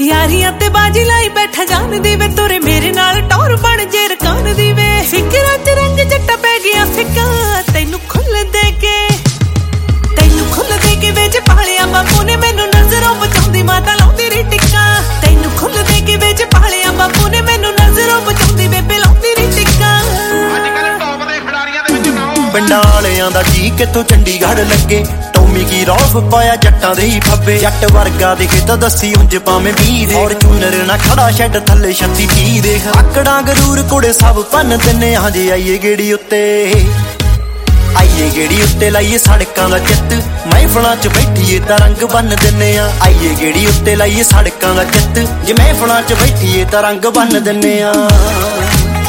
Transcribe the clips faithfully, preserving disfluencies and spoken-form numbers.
यारियां ते बाजी लाई बैठा जान दी वे तोरे मेरे नाल टौर बन जे रकान दी वे फिकरां च रंग जट्टा पै गया फिक्का तैनू खुल दे के तैनू खुल दे के वेच पालिया बापू ने मैनू नजरों बचाउंदी माता लाउंदी री टिक्का तैनू खुल दे के वेच पालिया बापू ने मैनू नजरों बचाउंदी बेबे लाउंदी री टिक्का पिंडां वालियां दा जी कित्थों चंडीगढ़ लगे टोमी की रौफ पाया जट्टां दे ही फब्बे जट वर्गा दिखे तां दसी उंज भावें बीह दे और चूनर ना खड़ा शैड थल्ले छत्ती तीह देख आकड़ां गरूर कुड़े सब भन्न दिन्ने हां जे आईए गेड़ी उत्ते आईए गेड़ी उत्ते लाइए सड़कां दा चित्त महफलां च बैठीए तां रंग बन्न दिन्ने आ आईए गेड़ी उत्ते लाइए सड़कां दा चित्त जे महफलां च बैठीए तां रंग बन्न दिन्ने आ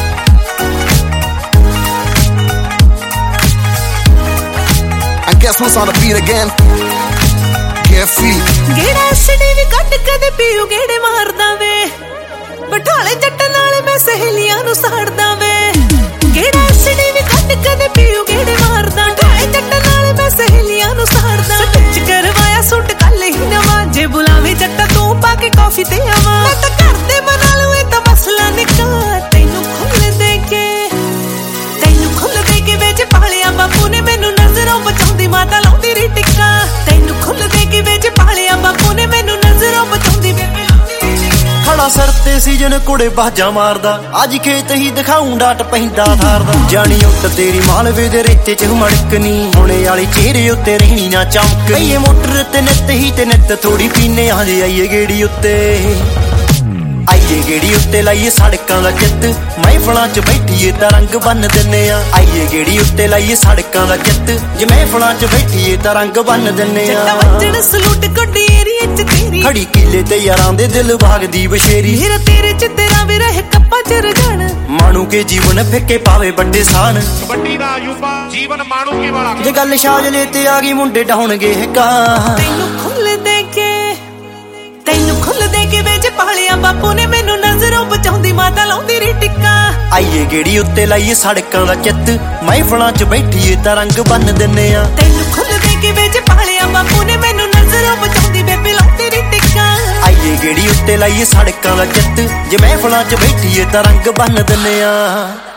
Guess who's on the beat again? Get feet. गेड़ा एसडी भी कट कदे पीऊ गेड़े मारदा वे बठाले जट्ट नाल मैं सहेलियां नु साड़दा वे गेड़ा एसडी भी कट कदे पीऊ गेड़े मारदा बठाले जट्ट नाल मैं सहेलियां नु साड़दा सच करवाया सूट कल ही नवा जे बुलावे जट्ट तू पाके कॉफी ते आवा मैं तां घर दे बना लूं ए तां मसला निका तैनू खुल दे के तैनू खुल दे के वेच पालिया बापू ने मैनू नजरों बचाउंदी माता लाउंदी री टिक्का तैनू खुल दे के वेच पालिया बापू ने मैनू नजरों बचाउंदी बेबे लाउंदी री टिक्का खड़ा सर ते सीजन कुड़े बाजा मारदा अज खेत ही दिखाऊं डाट पैंदा थारदा जानी उट तेरी मालवे दे रेते च मड़कनी होने वाली चेहरे उत्ते रहनी ना चमक ये मोटर ते नित ही ते नित थोड़ी पीने आ जे आईए गेड़ी उत्ते आईए गेड़ी उत्ते लाइए सड़कां दा चित्त महफलां च बैठीए तां रंग बन्न दिन्ने आ आईए गेड़ी उत्ते लाइए सड़कां दा चित्त जे महफलां च बैठीए तां रंग बन्न दिन्ने आ जट्टा वजन सलूट कोडी एरिया च तेरी खड़ी किले ते यारां दे दिल भाग दी बशेरी मेरा तेरे च तेरा भी रहे कप्पा च रजान मानू के जीवन फिक्के पावे बड्डे सान कबड्डी दा युवा जीवन मानू के वाला जे गल शाजले ते आ गई मुंडे ढाउणगे का तैनू खुल दे के तैनू खुल दे के वेच पालिया बापू ने मैनू नजरों बचाउंदी माता लाउंदी री टिक्का आईए गेड़ी उत्ते लाइए सड़कां दा चित्त महफलां च बैठीए तां रंग बन्न दिन्ने आ तैनू खुल दे के वेच पालिया बापू ने मैनू नजरों बचाउंदी बेबे लाउंदी री टिक्का आईए गेड़ी उत्ते लाइए सड़कां दा चित्त जे महफलां च बैठीए तां रंग बन्न दिन्ने आ।